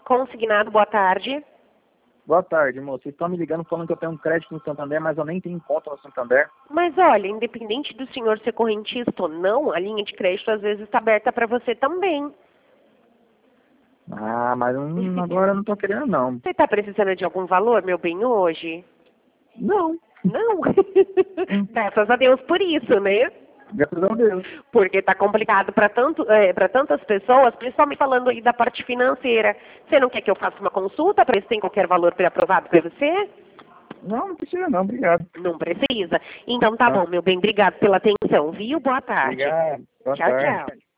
Consignado, boa tarde. Boa tarde, moço. Vocês estão me ligando falando que eu tenho um crédito no Santander, mas eu nem tenho conta no Santander. Mas olha, independente do senhor ser correntista ou não, a linha de crédito às vezes está aberta para você também. Ah, mas agora eu não tô querendo, não. Você está precisando de algum valor, meu bem, hoje? Não. Não? Graças a Deus por isso, né? Graças a Deus. Porque está complicado para tantas pessoas, principalmente falando aí da parte financeira. Você não quer que eu faça uma consulta para ver se tem qualquer valor pré-aprovado para você? Não precisa não, obrigado. Não precisa? Então tá bom, meu bem. Obrigado pela atenção, viu? Boa tarde. Obrigado. Boa Tchau, tarde. tchau.